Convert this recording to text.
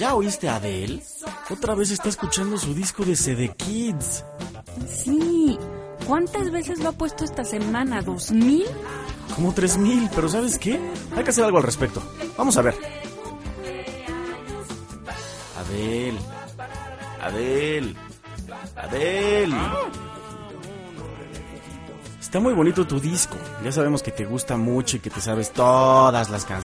¿Ya oíste a Adele? Otra vez está escuchando su disco de CD Kids. Sí. ¿Cuántas veces lo ha puesto esta semana? ¿2000? Como 3000, pero ¿sabes qué? Hay que hacer algo al respecto. Vamos a ver. Adele. Adele. Adele. Está muy bonito tu disco. Ya sabemos que te gusta mucho y que te sabes todas las canciones.